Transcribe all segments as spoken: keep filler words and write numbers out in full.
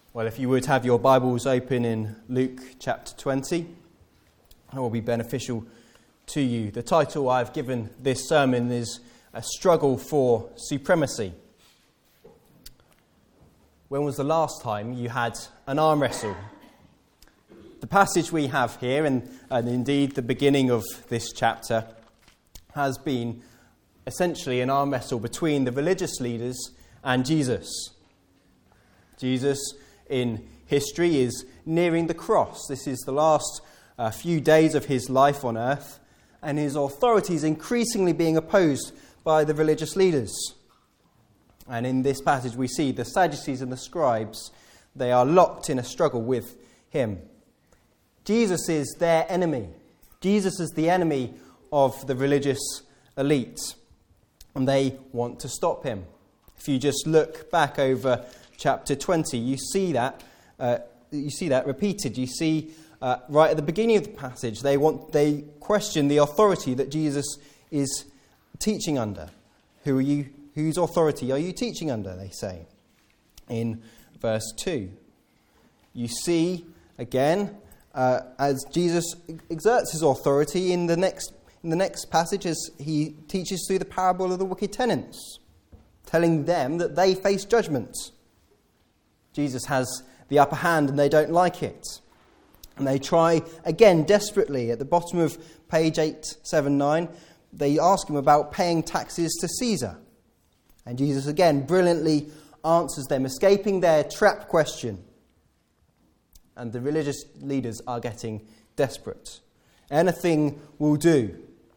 Well, if you would have your Bibles open in Luke chapter twenty, that will be beneficial to you. The title I've given this sermon is A Struggle for Supremacy. When was the last time you had an arm wrestle? The passage we have here, and, and indeed the beginning of this chapter, has been essentially an arm wrestle between the religious leaders and Jesus. Jesus, in history, is nearing the cross. This is the last uh, few days of his life on earth, and his authority is increasingly being opposed by the religious leaders. And in this passage we see the Sadducees and the scribes, they are locked in a struggle with him. Jesus is their enemy. Jesus is the enemy of the religious elite, and they want to stop him. If you just look back over chapter twenty, you see that uh, you see that repeated. You see uh, right at the beginning of the passage, they want they question the authority that Jesus is teaching under. Who are you? Whose authority are you teaching under? They say in verse two. You see again uh, as Jesus exerts his authority in the next in the next passage as he teaches through the parable of the wicked tenants, telling them that they face judgment. Jesus has the upper hand and they don't like it. And they try again desperately at the bottom of page eight seventy-nine. They ask him about paying taxes to Caesar. And Jesus again brilliantly answers them, escaping their trap question. And the religious leaders are getting desperate. Anything will do.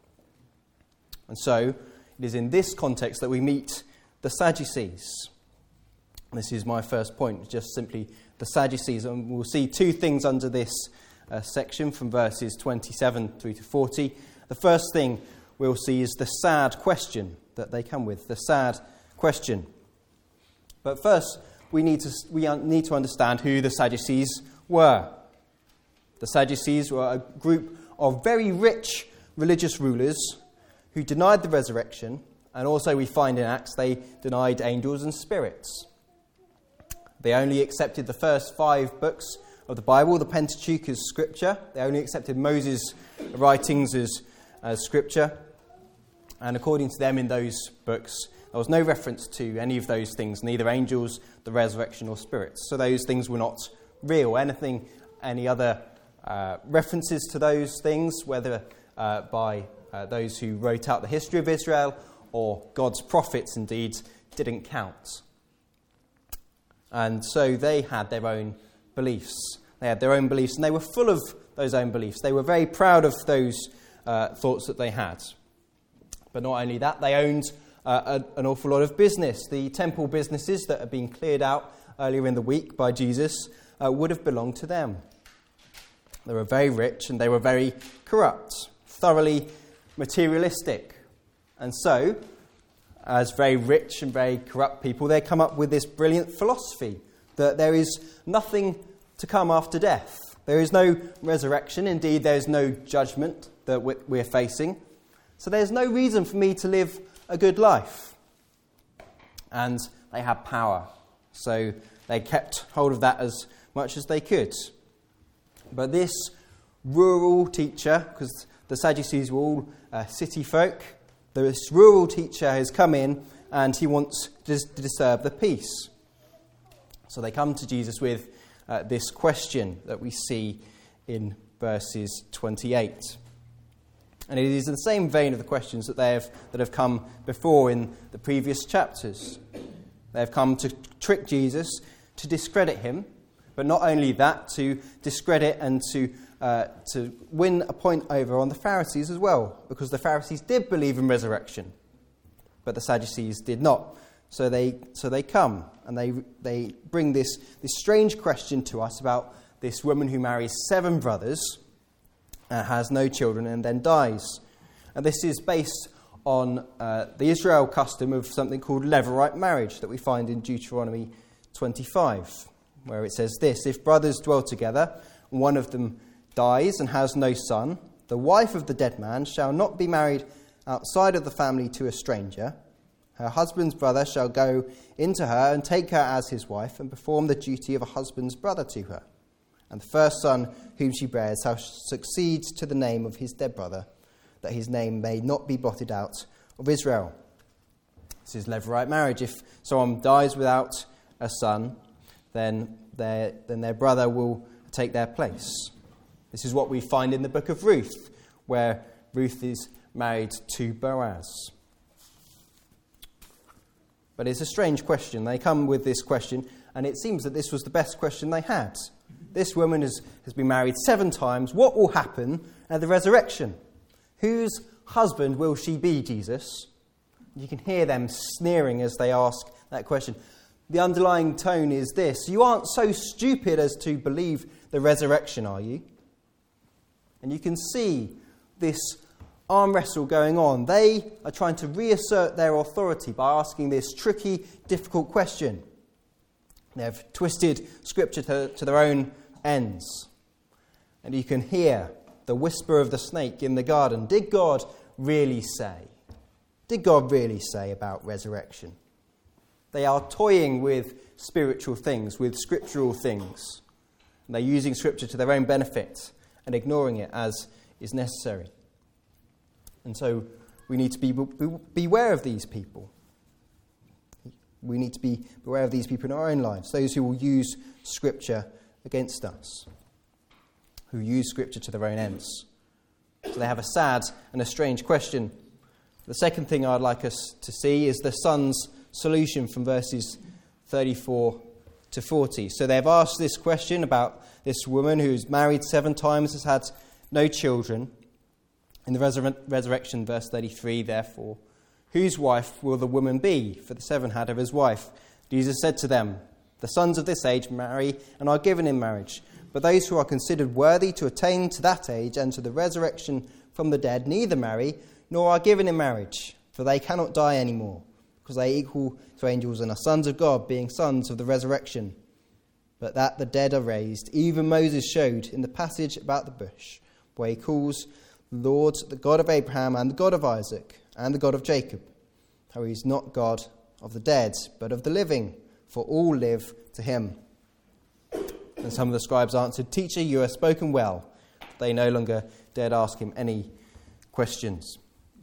And so it is in this context that we meet the Sadducees. This is my first point, just simply the Sadducees. And we'll see two things under this uh, section from verses twenty-seven through to forty. The first thing we'll see is the sad question that they come with, the sad question. But first, we need to we need to understand who the Sadducees were. The Sadducees were a group of very rich religious rulers who denied the resurrection, and also we find in Acts they denied angels and spirits. They only accepted the first five books of the Bible, the Pentateuch, as scripture. They only accepted Moses' writings as, as scripture. And according to them in those books, there was no reference to any of those things, neither angels, the resurrection, or spirits. So those things were not real. Anything, any other uh, references to those things, whether uh, by uh, those who wrote out the history of Israel or God's prophets, indeed, didn't count. And so they had their own beliefs. They had their own beliefs, and they were full of those own beliefs. They were very proud of those uh, thoughts that they had. But not only that, they owned uh, a, an awful lot of business. The temple businesses that had been cleared out earlier in the week by Jesus uh, would have belonged to them. They were very rich, and they were very corrupt, thoroughly materialistic. And so, as very rich and very corrupt people, they come up with this brilliant philosophy that there is nothing to come after death. There is no resurrection. Indeed, there is no judgment that we're facing. So there's no reason for me to live a good life. And they had power. So they kept hold of that as much as they could. But this rural teacher, because the Sadducees were all uh, city folk, this rural teacher has come in and he wants to disturb the peace. So they come to Jesus with uh, this question that we see in verses twenty-eight. And it is in the same vein of the questions that they have that have come before in the previous chapters. They have come to trick Jesus, to discredit him, but not only that, to discredit and to Uh, to win a point over on the Pharisees as well, because the Pharisees did believe in resurrection, but the Sadducees did not. So they so they come and they they bring this this strange question to us about this woman who marries seven brothers, uh, has no children, and then dies. And this is based on uh, the Israel custom of something called Levirate marriage that we find in Deuteronomy twenty-five, where it says this: if brothers dwell together, and one of them dies and has no son, the wife of the dead man shall not be married outside of the family to a stranger. her husband's brother shall go into her and take her as his wife and perform the duty of a husband's brother to her. And the first son whom she bears shall succeed to the name of his dead brother, that his name may not be blotted out of Israel. This is Levirate marriage. If someone dies without a son, then their, then their brother will take their place. This is what we find in the book of Ruth, where Ruth is married to Boaz. But it's a strange question. They come with this question, and it seems that this was the best question they had. This woman has, has been married seven times. What will happen at the resurrection? Whose husband will she be, Jesus? You can hear them sneering as they ask that question. The underlying tone is this: you aren't so stupid as to believe the resurrection, are you? And you can see this arm wrestle going on. They are trying to reassert their authority by asking this tricky, difficult question. They've twisted Scripture to, to their own ends. And you can hear the whisper of the snake in the garden. Did God really say? Did God really say about resurrection? They are toying with spiritual things, with scriptural things. And they're using Scripture to their own benefit and ignoring it as is necessary. And so we need to be beware of these people. We need to be aware of these people in our own lives, those who will use Scripture against us, who use Scripture to their own ends. So they have a sad and a strange question. The second thing I'd like us to see is the son's solution from verses thirty-four to forty. So they've asked this question about this woman who's married seven times, has had no children. In the resur- resurrection, verse thirty-three, therefore, whose wife will the woman be? For the seven had of his wife. Jesus said to them, the sons of this age marry and are given in marriage. But those who are considered worthy to attain to that age and to the resurrection from the dead neither marry nor are given in marriage, for they cannot die any more, because they equal to angels and are sons of God, being sons of the resurrection. But that the dead are raised, even Moses showed in the passage about the bush, where he calls Lord, the God of Abraham and the God of Isaac and the God of Jacob, how he is not God of the dead, but of the living, for all live to him. And some of the scribes answered, Teacher, you have spoken well. They no longer dared ask him any questions.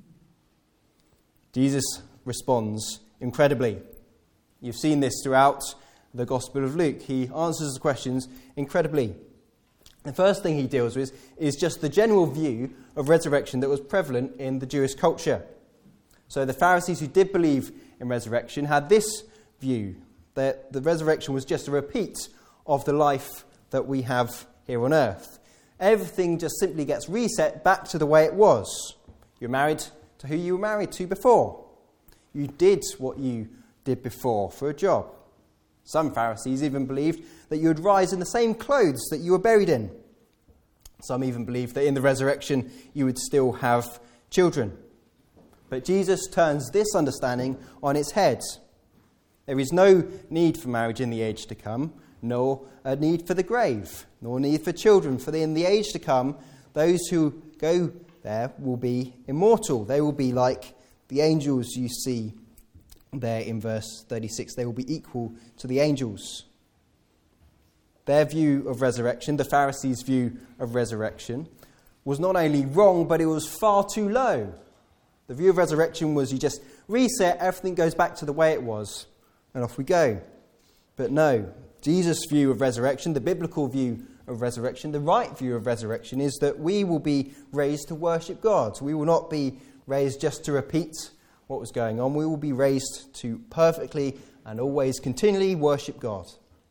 Jesus responds incredibly. You've seen this throughout the Gospel of Luke. He answers the questions incredibly. The first thing he deals with is just the general view of resurrection that was prevalent in the Jewish culture. So the Pharisees who did believe in resurrection had this view, that the resurrection was just a repeat of the life that we have here on earth. Everything just simply gets reset back to the way it was. You're married to who you were married to before. You did what you did before for a job. Some Pharisees even believed that you would rise in the same clothes that you were buried in. Some even believed that in the resurrection you would still have children. But Jesus turns this understanding on its head. There is no need for marriage in the age to come, nor a need for the grave, nor need for children, for in the age to come, those who go there will be immortal. They will be like the angels you see there in verse thirty-six. They will be equal to the angels. Their view of resurrection, the Pharisees' view of resurrection, was not only wrong, but it was far too low. The view of resurrection was you just reset, everything goes back to the way it was, and off we go. But no, Jesus' view of resurrection, the biblical view of resurrection, the right view of resurrection is that we will be raised to worship God. We will not be raised just to repeat what was going on. We will be raised to perfectly and always continually worship God.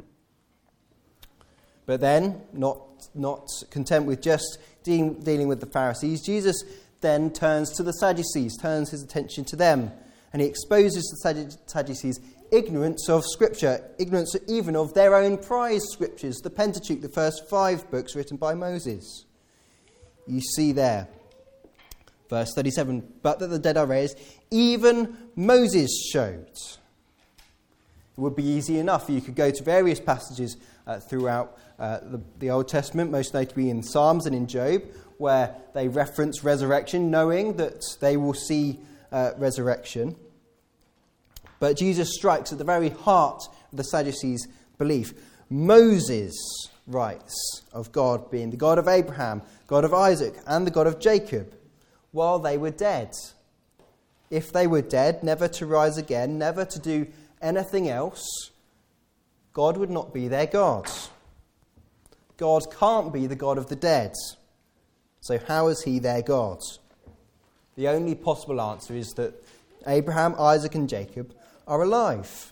But then, not, not content with just de- dealing with the Pharisees, Jesus then turns to the Sadducees, turns his attention to them, and he exposes the Sadducees' ignorance of Scripture, ignorance even of their own prized Scriptures, the Pentateuch, the first five books written by Moses. You see there, verse thirty-seven, but that the dead are raised, even Moses showed. It would be easy enough. You could go to various passages uh, throughout uh, the, the Old Testament, most notably in Psalms and in Job, where they reference resurrection, knowing that they will see uh, resurrection. But Jesus strikes at the very heart of the Sadducees' belief. Moses writes of God being the God of Abraham, God of Isaac, and the God of Jacob, while they were dead. If they were dead, never to rise again, never to do anything else, God would not be their God. God can't be the God of the dead. So how is he their God? The only possible answer is that Abraham, Isaac, and Jacob are alive.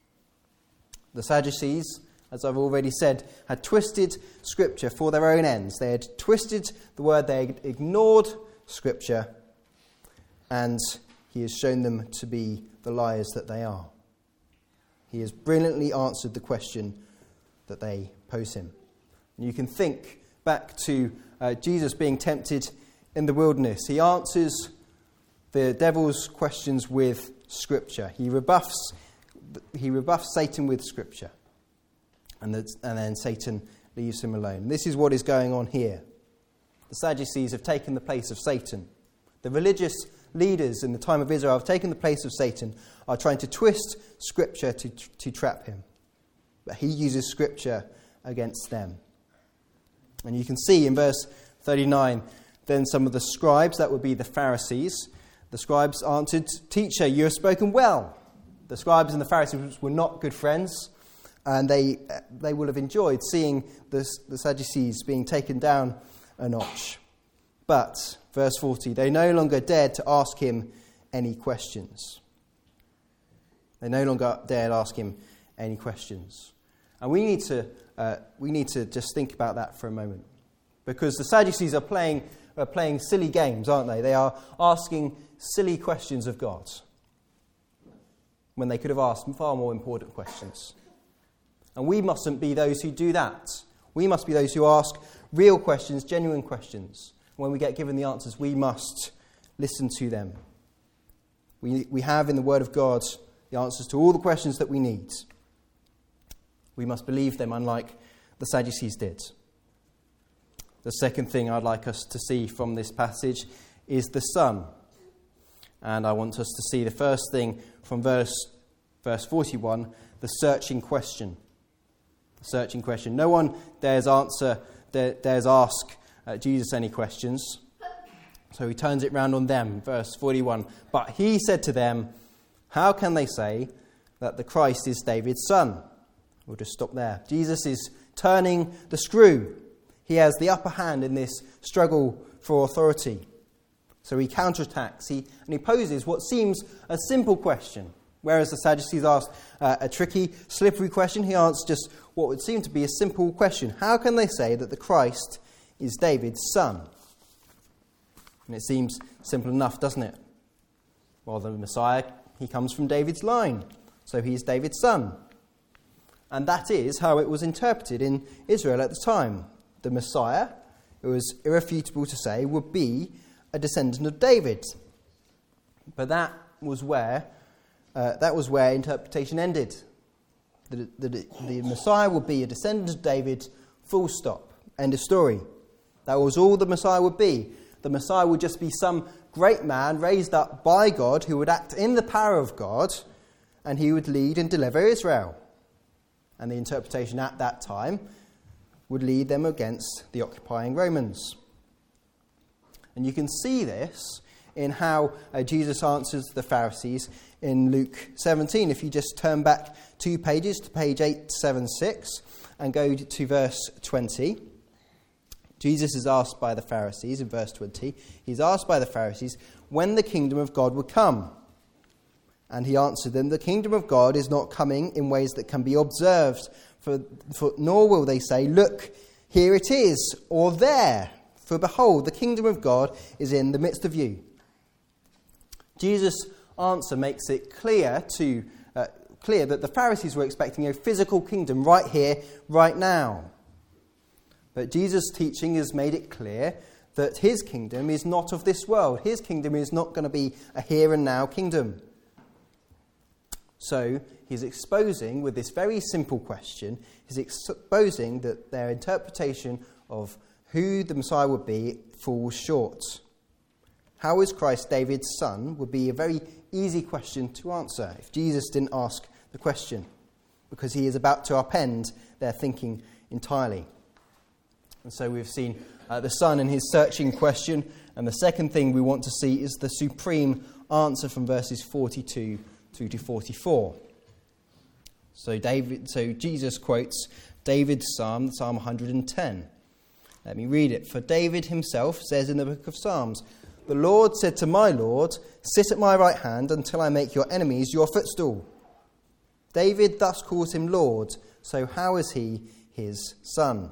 The Sadducees, as I've already said, had twisted Scripture for their own ends. They had twisted the word, they had ignored Scripture, and he has shown them to be the liars that they are. He has brilliantly answered the question that they pose him. And you can think back to uh, Jesus being tempted in the wilderness. He answers the devil's questions with Scripture. He rebuffs, he rebuffs Satan with Scripture. And, the, and then Satan leaves him alone. This is what is going on here. The Sadducees have taken the place of Satan. The religious leaders in the time of Israel have taken the place of Satan, are trying to twist Scripture to, to trap him. But he uses Scripture against them. And you can see in verse thirty-nine, then some of the scribes, that would be the Pharisees, the scribes answered, "Teacher, you have spoken well." The scribes and the Pharisees were not good friends, and they they will have enjoyed seeing the, the Sadducees being taken down a notch. But, verse forty, they no longer dared to ask him any questions. They no longer dared ask him any questions. And we need to uh, we need to just think about that for a moment. Because the Sadducees are playing are playing silly games, aren't they? They are asking silly questions of God, when they could have asked far more important questions. And we mustn't be those who do that. We must be those who ask real questions, genuine questions. When we get given the answers, we must listen to them. We, we have in the Word of God the answers to all the questions that we need. We must believe them, unlike the Sadducees did. The second thing I'd like us to see from this passage is the Son. And I want us to see the first thing from verse, verse forty-one, the searching question. The searching question. No one dares answer, dare, dares ask uh, Jesus any questions. So he turns it round on them, verse forty-one. But he said to them, "How can they say that the Christ is David's son?" We'll just stop there. Jesus is turning the screw. He has the upper hand in this struggle for authority. So he counterattacks, he, and he poses what seems a simple question. Whereas the Sadducees asked uh, a tricky, slippery question, he answers just what would seem to be a simple question. How can they say that the Christ is David's son? And it seems simple enough, doesn't it? Well, the Messiah, he comes from David's line, so he is David's son. And that is how it was interpreted in Israel at the time. The Messiah, it was irrefutable to say, would be a descendant of David. But that was where uh, that was where interpretation ended. The, the, the Messiah would be a descendant of David, full stop, end of story. That was all the Messiah would be. The Messiah would just be some great man raised up by God who would act in the power of God, and he would lead and deliver Israel. And the interpretation at that time would lead them against the occupying Romans. And you can see this in how uh, Jesus answers the Pharisees in Luke seventeen. If you just turn back two pages to page eight seventy-six and go to verse twenty. Jesus is asked by the Pharisees in verse twenty. He's asked by the Pharisees when the kingdom of God would come. And he answered them, "The kingdom of God is not coming in ways that can be observed, for, for nor will they say, 'Look, here it is,' or 'there.' For behold, the kingdom of God is in the midst of you." Jesus' answer makes it clear to uh, clear that the Pharisees were expecting a physical kingdom right here, right now. But Jesus' teaching has made it clear that his kingdom is not of this world. His kingdom is not going to be a here and now kingdom. So he's exposing, with this very simple question, he's exposing that their interpretation of who the Messiah would be falls short. How is Christ David's son would be a very easy question to answer if Jesus didn't ask the question, because he is about to upend their thinking entirely. And so we've seen uh, the Son and his searching question, and the second thing we want to see is the supreme answer from verses forty-two through to forty-four. So David, so Jesus quotes David's psalm, Psalm one hundred ten. Let me read it. For David himself says in the book of Psalms, "The Lord said to my Lord, sit at my right hand until I make your enemies your footstool." David thus calls him Lord, so how is he his son?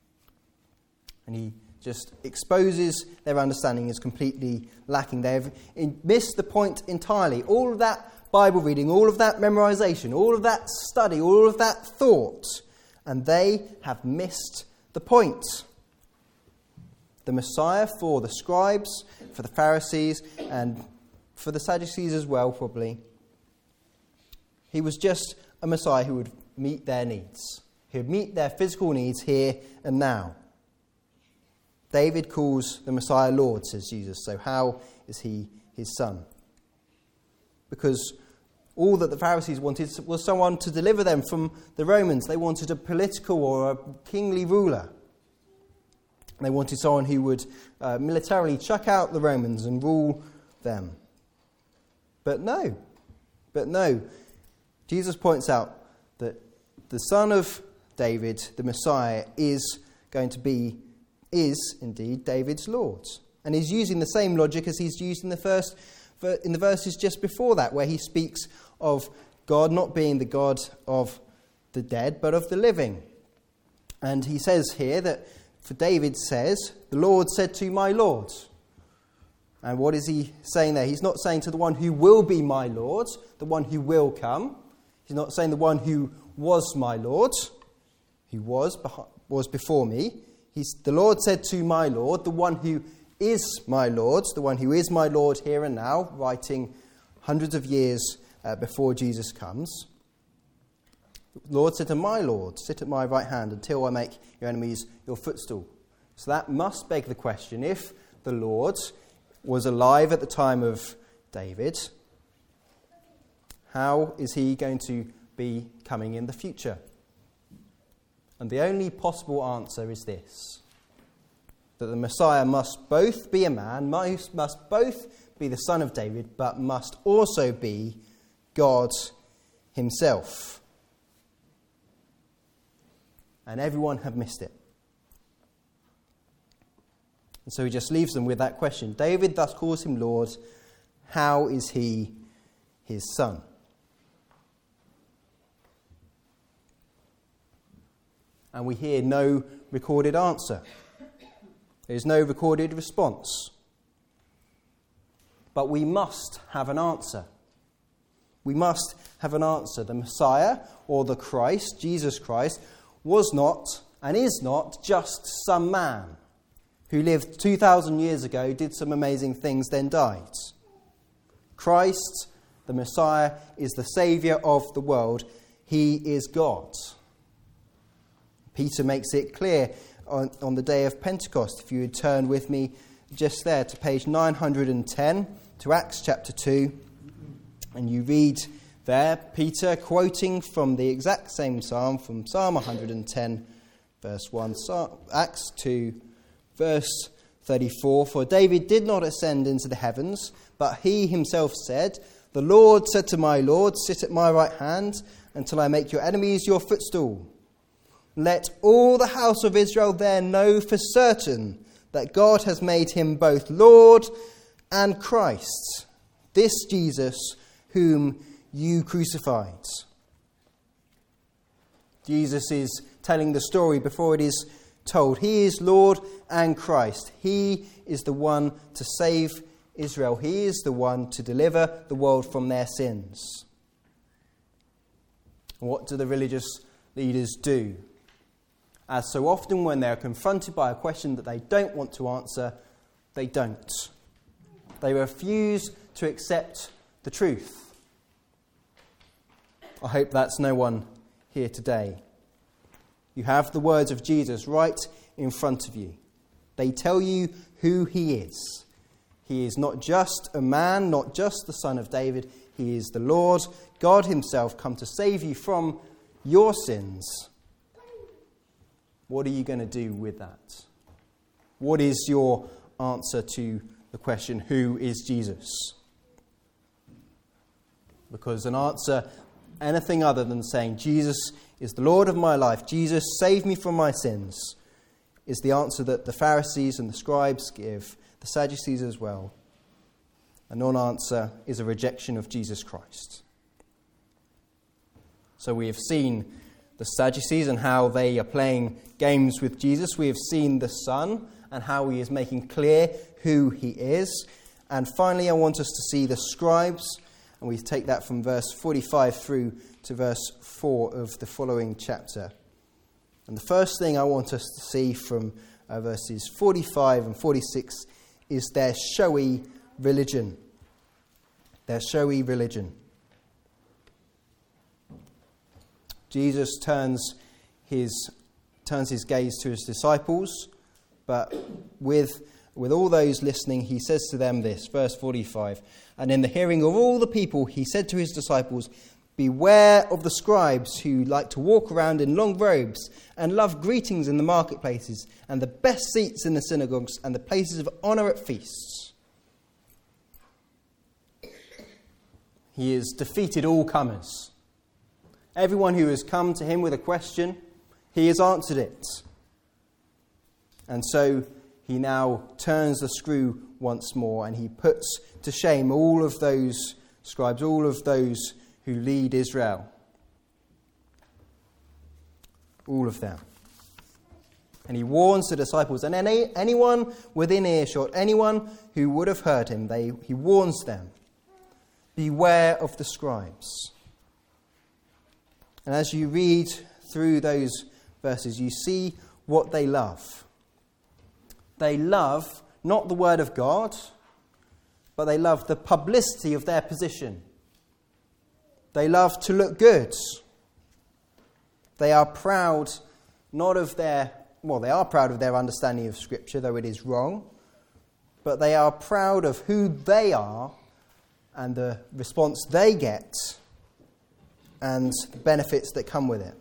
And he just exposes their understanding is completely lacking. They've missed the point entirely. All of that Bible reading, all of that memorization, all of that study, all of that thought, and they have missed the point. The Messiah for the scribes, for the Pharisees, and for the Sadducees as well, probably, he was just a Messiah who would meet their needs. He would meet their physical needs here and now. David calls the Messiah Lord, says Jesus. So how is he his son? Because all that the Pharisees wanted was someone to deliver them from the Romans. They wanted a political or a kingly ruler. They wanted someone who would uh, militarily chuck out the Romans and rule them. But no. But no. Jesus points out that the son of David, the Messiah, is going to be, is indeed David's Lord. And he's using the same logic as he's used in the first, in the verses just before that, where he speaks of God not being the God of the dead, but of the living. And he says here that, for David says, the Lord said to my Lord. And what is he saying there? He's not saying to the one who will be my Lord, the one who will come. He's not saying the one who was my Lord, who was, was before me. He's, the Lord said to my Lord, the one who is my Lord, the one who is my Lord here and now, writing hundreds of years uh, before Jesus comes. The Lord said to my Lord, sit at my right hand until I make your enemies your footstool. So that must beg the question, if the Lord was alive at the time of David, how is he going to be coming in the future? And the only possible answer is this: that the Messiah must both be a man, must, must both be the son of David, but must also be God himself. And everyone have missed it. And so he just leaves them with that question. David thus calls him Lord. How is he his son? And we hear no recorded answer. There is no recorded response. But we must have an answer. We must have an answer. The Messiah, or the Christ, Jesus Christ, was not and is not just some man who lived two thousand years ago, did some amazing things, then died. Christ, the Messiah, is the Saviour of the world. He is God. Peter makes it clear on, on the day of Pentecost. If you would turn with me just there to page nine hundred ten, to Acts chapter two, and you read there, Peter quoting from the exact same psalm, from Psalm one hundred ten, verse one, Acts two, verse thirty-four, for David did not ascend into the heavens, but he himself said, the Lord said to my Lord, sit at my right hand until I make your enemies your footstool. Let all the house of Israel there know for certain that God has made him both Lord and Christ, this Jesus whom you crucified. Jesus is telling the story before it is told. He is Lord and Christ. He is the one to save Israel. He is the one to deliver the world from their sins. What do the religious leaders do? As so often when they're confronted by a question that they don't want to answer, they don't. They refuse to accept the truth. I hope that's no one here today. You have the words of Jesus right in front of you. They tell you who he is. He is not just a man, not just the son of David. He is the Lord, God himself, come to save you from your sins. What are you going to do with that? What is your answer to the question, who is Jesus? Because an answer, anything other than saying, Jesus is the Lord of my life, Jesus save me from my sins, is the answer that the Pharisees and the scribes give, the Sadducees as well. A non-answer is a rejection of Jesus Christ. So we have seen the Sadducees and how they are playing games with Jesus. We have seen the Son and how he is making clear who he is. And finally, I want us to see the scribes, and we take that from verse forty-five through to verse four of the following chapter. And the first thing I want us to see from uh, verses forty-five and forty-six is their showy religion. Their showy religion. Jesus turns his turns his gaze to his disciples, but with with all those listening, he says to them this, verse forty-five, and in the hearing of all the people, he said to his disciples, beware of the scribes who like to walk around in long robes and love greetings in the marketplaces and the best seats in the synagogues and the places of honour at feasts. He has defeated all comers. Everyone who has come to him with a question, he has answered it. And so he now turns the screw once more and he puts to shame all of those scribes, all of those who lead Israel. All of them. And he warns the disciples and any, anyone within earshot, anyone who would have heard him, they, he warns them, beware of the scribes. And as you read through those verses, you see what they love. They love not the word of God, but they love the publicity of their position. They love to look good. They are proud not of their, well, they are proud of their understanding of Scripture, though it is wrong, but they are proud of who they are and the response they get and the benefits that come with it.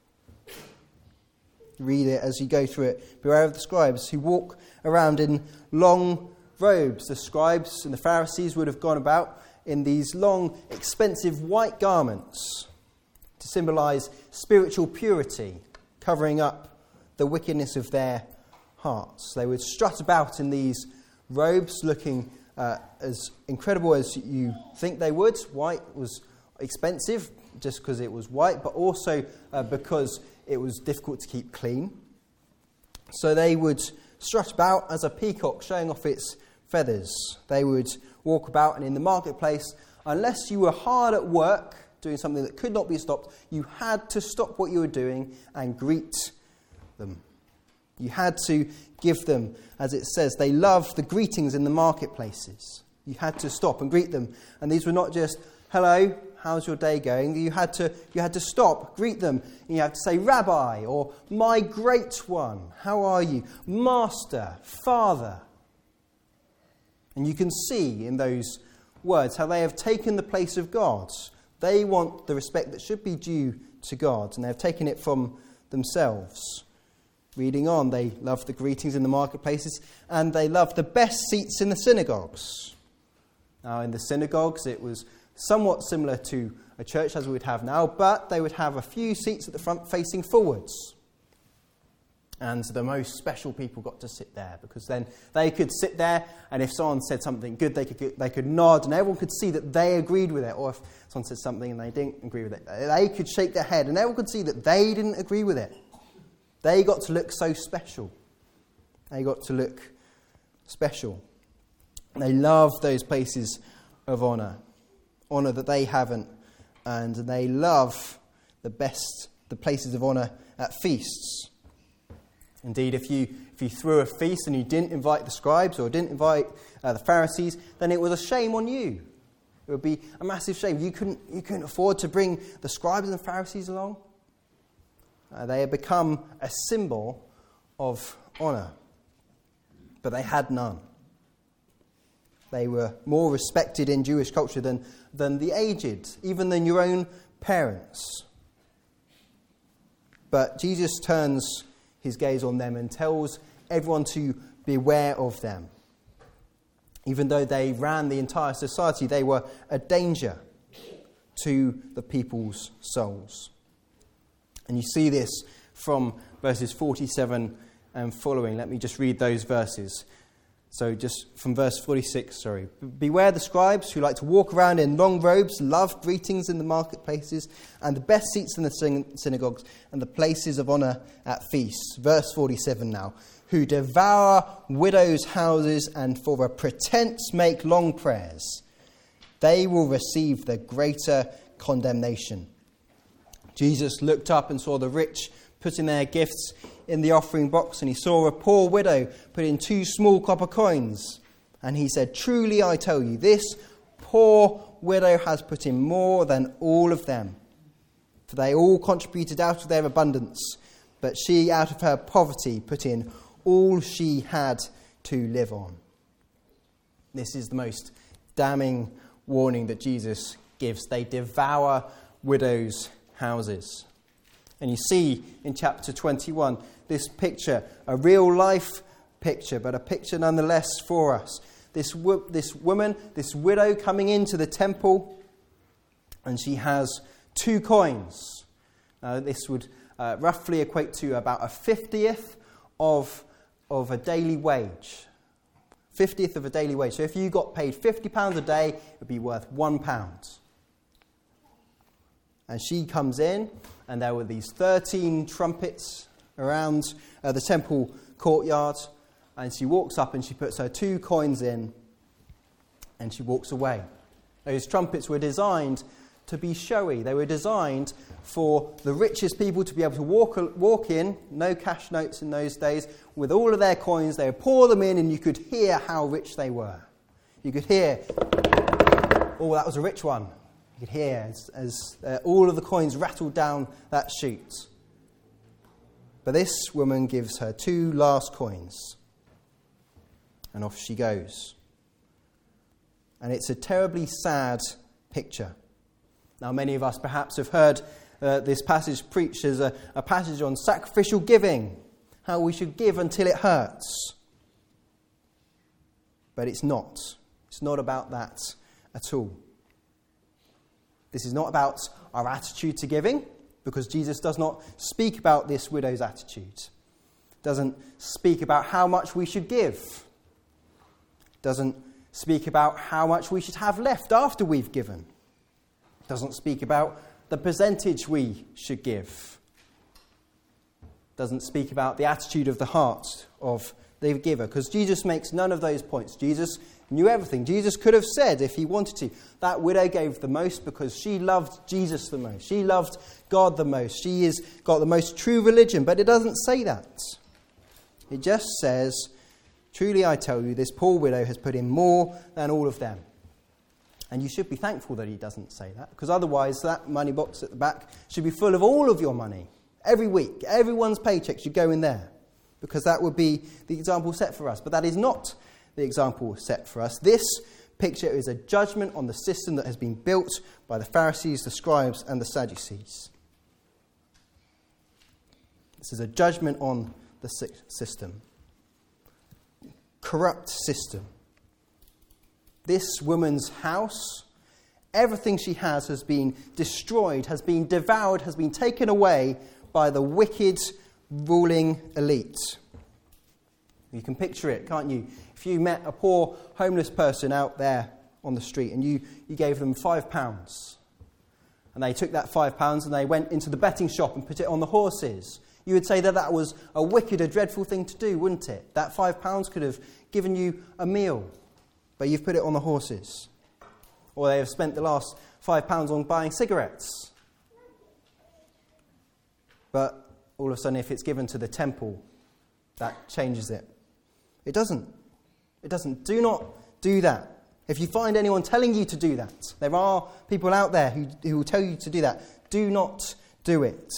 Read it as you go through it. Beware of the scribes who walk around in long robes. The scribes and the Pharisees would have gone about in these long, expensive white garments to symbolise spiritual purity, covering up the wickedness of their hearts. They would strut about in these robes looking uh, as incredible as you think they would. White was expensive just because it was white, but also uh, because it was difficult to keep clean. So they would strut about as a peacock showing off its feathers. They would walk about, and in the marketplace, unless you were hard at work doing something that could not be stopped, you had to stop what you were doing and greet them. You had to give them, as it says, they loved the greetings in the marketplaces. You had to stop and greet them. And these were not just, hello, how's your day going? You had to you had to stop, greet them, and you had to say, Rabbi, or my great one, how are you? Master, Father. And you can see in those words how they have taken the place of God. They want the respect that should be due to God, and they have taken it from themselves. Reading on, they love the greetings in the marketplaces, and they love the best seats in the synagogues. Now, in the synagogues, it was somewhat similar to a church as we would have now, but they would have a few seats at the front facing forwards. And the most special people got to sit there, because then they could sit there, and if someone said something good, they could they could nod, and everyone could see that they agreed with it. Or if someone said something and they didn't agree with it, they could shake their head, and everyone could see that they didn't agree with it. They got to look so special. They got to look special. They love those places of honour. Honour that they haven't. And they love the best, the places of honour at feasts. Indeed, if you if you threw a feast and you didn't invite the scribes or didn't invite uh, the Pharisees, then it was a shame on you. It would be a massive shame. You couldn't you couldn't afford to bring the scribes and the Pharisees along. Uh, they had become a symbol of honour, but they had none. They were more respected in Jewish culture than, than the aged, even than your own parents. But Jesus turns his gaze on them and tells everyone to beware of them. Even though they ran the entire society, they were a danger to the people's souls. And you see this from verses forty-seven and following. Let me just read those verses. So just from verse forty-six, sorry. Beware the scribes who like to walk around in long robes, love greetings in the marketplaces, and the best seats in the syn- synagogues, and the places of honour at feasts. Verse forty-seven now. Who devour widows' houses and for a pretense make long prayers. They will receive the greater condemnation. Jesus looked up and saw the rich putting their gifts in the offering box, and he saw a poor widow put in two small copper coins. And he said, truly I tell you, this poor widow has put in more than all of them. For they all contributed out of their abundance, but she out of her poverty put in all she had to live on. This is the most damning warning that Jesus gives. They devour widows' houses. And you see in chapter twenty-one this picture, a real life picture, but a picture nonetheless for us. This, wo- this woman, this widow coming into the temple, and she has two coins. Uh, this would uh, roughly equate to about a fiftieth of, of a daily wage. fiftieth of a daily wage. So if you got paid fifty pounds a day, it would be worth one pound. And she comes in, and there were these thirteen trumpets around uh, the temple courtyard. And she walks up and she puts her two coins in, and she walks away. Those trumpets were designed to be showy. They were designed for the richest people to be able to walk, walk in, no cash notes in those days, with all of their coins. They would pour them in, and you could hear how rich they were. You could hear, oh, that was a rich one. You could hear as, as uh, all of the coins rattled down that chute. But this woman gives her two last coins, and off she goes. And it's a terribly sad picture. Now, many of us perhaps have heard uh, this passage preached as a, a passage on sacrificial giving, how we should give until it hurts. But it's not. It's not about that at all. This is not about our attitude to giving, because Jesus does not speak about this widow's attitude. Doesn't speak about how much we should give. Doesn't speak about how much we should have left after we've given. Doesn't speak about the percentage we should give. Doesn't speak about the attitude of the heart of the giver, because Jesus makes none of those points. Jesus knew everything. Jesus could have said, if he wanted to, that widow gave the most because she loved Jesus the most. She loved God the most. She has got the most true religion. But it doesn't say that. It just says, truly I tell you, this poor widow has put in more than all of them. And you should be thankful that he doesn't say that, because otherwise that money box at the back should be full of all of your money. Every week, everyone's paycheck should go in there, because that would be the example set for us. But that is not the example set for us. This picture is a judgment on the system that has been built by the Pharisees, the scribes, and the Sadducees. This is a judgment on the system. Corrupt system. This woman's house, everything she has has been destroyed, has been devoured, has been taken away by the wicked ruling elite. You can picture it, can't you? If you met a poor homeless person out there on the street and you, you gave them five pounds, and they took that five pounds and they went into the betting shop and put it on the horses, you would say that that was a wicked, a dreadful thing to do, wouldn't it? That five pounds could have given you a meal, but you've put it on the horses. Or they have spent the last five pounds on buying cigarettes. But all of a sudden, if it's given to the temple, that changes it. It doesn't. It doesn't. Do not do that. If you find anyone telling you to do that, there are people out there who, who will tell you to do that. Do not do it.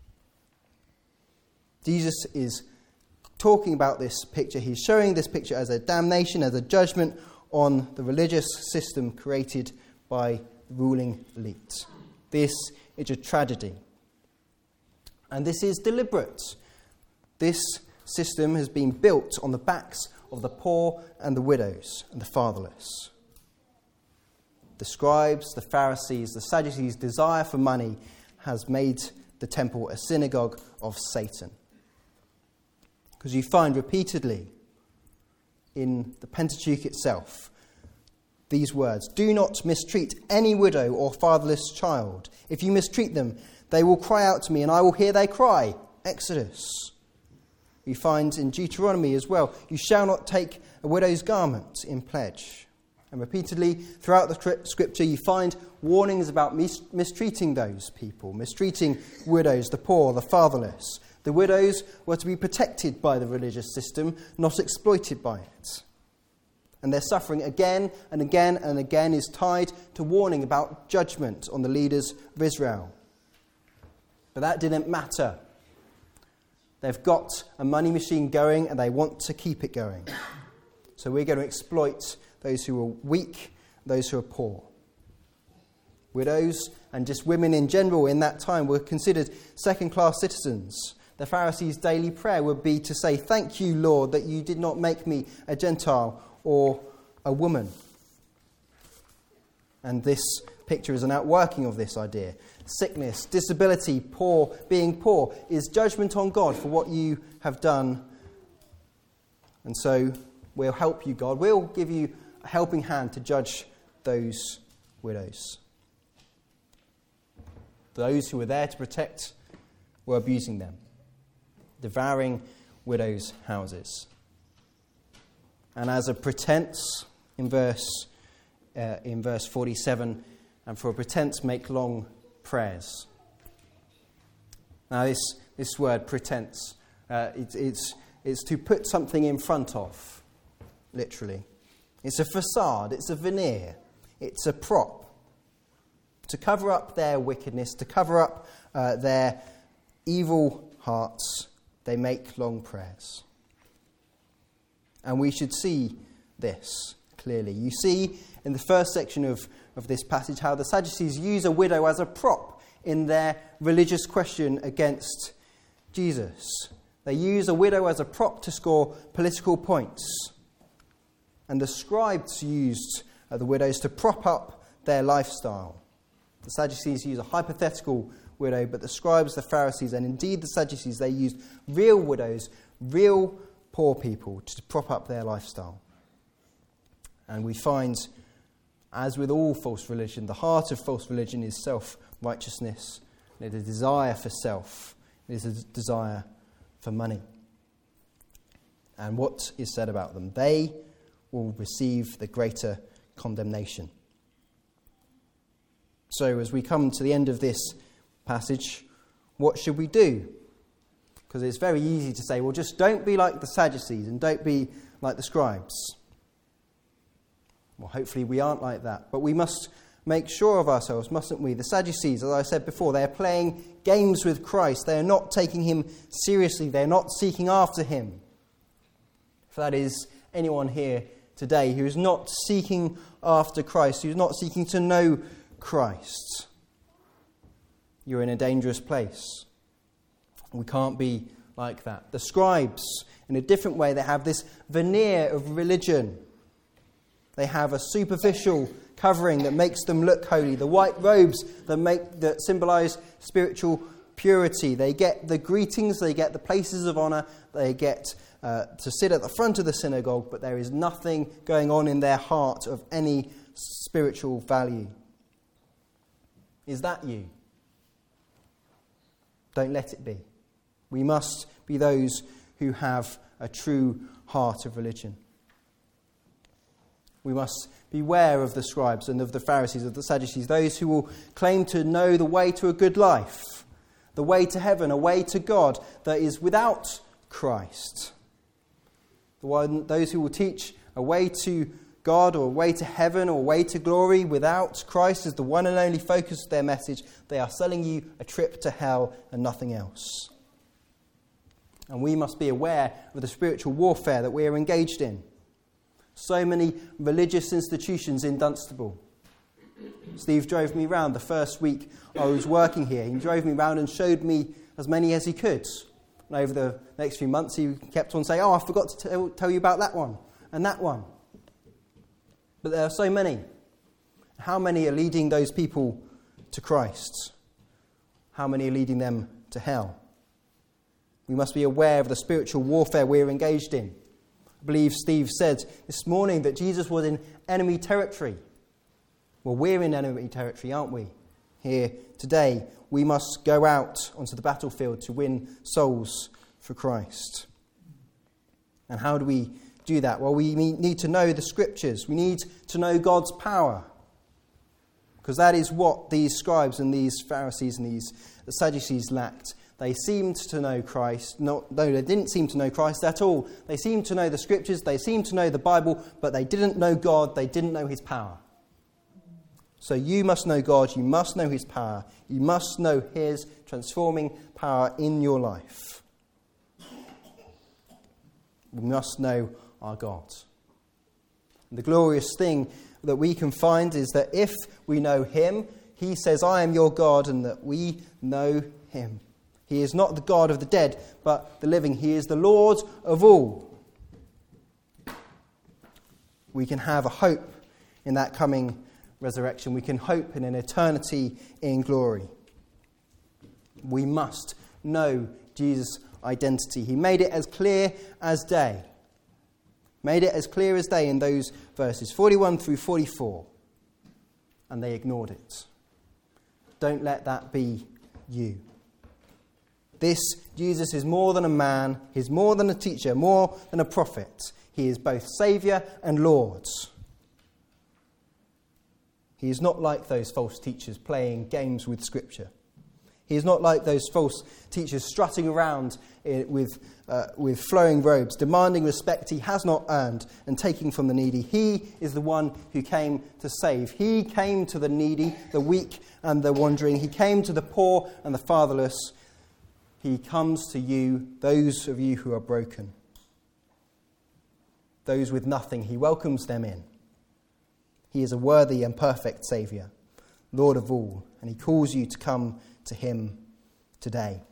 Jesus is talking about this picture. He's showing this picture as a damnation, as a judgment on the religious system created by the ruling elite. This is a tragedy. And this is deliberate. This system has been built on the backs of the poor and the widows and the fatherless. The scribes, the Pharisees, the Sadducees' desire for money has made the temple a synagogue of Satan. Because you find repeatedly in the Pentateuch itself these words: do not mistreat any widow or fatherless child. If you mistreat them, they will cry out to me, and I will hear their cry. Exodus. We find in Deuteronomy as well, you shall not take a widow's garment in pledge. And repeatedly throughout the scripture you find warnings about mis- mistreating those people, mistreating widows, the poor, the fatherless. The widows were to be protected by the religious system, not exploited by it. And their suffering again and again and again is tied to warning about judgment on the leaders of Israel. But that didn't matter. They've got a money machine going and they want to keep it going. So we're going to exploit those who are weak, those who are poor. Widows and just women in general in that time were considered second-class citizens. The Pharisees' daily prayer would be to say, "Thank you, Lord, that you did not make me a Gentile or a woman." And this picture is an outworking of this idea. Sickness, disability, poor, being poor is judgment on God for what you have done. And so we'll help you, God. We'll give you a helping hand to judge those widows. Those who were there to protect were abusing them, devouring widows' houses. And as a pretense, in verse uh, in verse forty-seven, and for a pretense make long prayers. Now this this word pretense, uh, it, it's it's to put something in front of, literally. It's a facade, it's a veneer, it's a prop. To cover up their wickedness, to cover up uh, their evil hearts, they make long prayers. And we should see this clearly. You see in the first section of, of this passage how the Sadducees use a widow as a prop in their religious question against Jesus. They use a widow as a prop to score political points. And the scribes used uh, the widows to prop up their lifestyle. The Sadducees use a hypothetical widow, but the scribes, the Pharisees, and indeed the Sadducees, they used real widows, real poor people to prop up their lifestyle. And we find, as with all false religion, the heart of false religion is self-righteousness. It is a desire for self. It is a desire for money. And what is said about them? They will receive the greater condemnation. So as we come to the end of this passage, what should we do? Because it's very easy to say, well, just don't be like the Sadducees and don't be like the scribes. Well, hopefully we aren't like that. But we must make sure of ourselves, mustn't we? The Sadducees, as I said before, they are playing games with Christ. They are not taking him seriously. They are not seeking after him. If that is anyone here today who is not seeking after Christ, who is not seeking to know Christ, you're in a dangerous place. We can't be like that. The scribes, in a different way, they have this veneer of religion. They have a superficial covering that makes them look holy. The white robes that make that symbolize spiritual purity. They get the greetings, they get the places of honor, they get uh, to sit at the front of the synagogue, but there is nothing going on in their heart of any spiritual value. Is that you? Don't let it be. We must be those who have a true heart of religion. We must beware of the scribes and of the Pharisees, of the Sadducees, those who will claim to know the way to a good life, the way to heaven, a way to God that is without Christ. The one, those who will teach a way to God or a way to heaven or a way to glory without Christ as the one and only focus of their message, they are selling you a trip to hell and nothing else. And we must be aware of the spiritual warfare that we are engaged in. So many religious institutions in Dunstable. Steve drove me round the first week I was working here. He drove me round and showed me as many as he could. And over the next few months, he kept on saying, oh, I forgot to tell, tell you about that one and that one. But there are so many. How many are leading those people to Christ? How many are leading them to hell? We must be aware of the spiritual warfare we're engaged in. I believe Steve said this morning that Jesus was in enemy territory. Well, we're in enemy territory, aren't we? Here today, we must go out onto the battlefield to win souls for Christ. And how do we do that? Well, we need to know the Scriptures. We need to know God's power. Because that is what these scribes and these Pharisees and these Sadducees lacked. They seemed to know Christ. Not, no, they didn't seem to know Christ at all. They seemed to know the Scriptures. They seemed to know the Bible. But they didn't know God. They didn't know His power. So you must know God. You must know His power. You must know His transforming power in your life. We must know our God. The glorious thing that we can find is that if we know Him, He says, I am your God, and that we know Him. He is not the God of the dead, but the living. He is the Lord of all. We can have a hope in that coming resurrection. We can hope in an eternity in glory. We must know Jesus' identity. He made it as clear as day. Made it as clear as day in those verses, forty-one through forty-four. And they ignored it. Don't let that be you. This Jesus is more than a man. He's more than a teacher, more than a prophet. He is both Saviour and Lord. He is not like those false teachers playing games with Scripture. He is not like those false teachers strutting around with, uh, with flowing robes, demanding respect he has not earned and taking from the needy. He is the one who came to save. He came to the needy, the weak and the wandering. He came to the poor and the fatherless. He comes to you, those of you who are broken. Those with nothing, He welcomes them in. He is a worthy and perfect Saviour, Lord of all, and He calls you to come to Him today.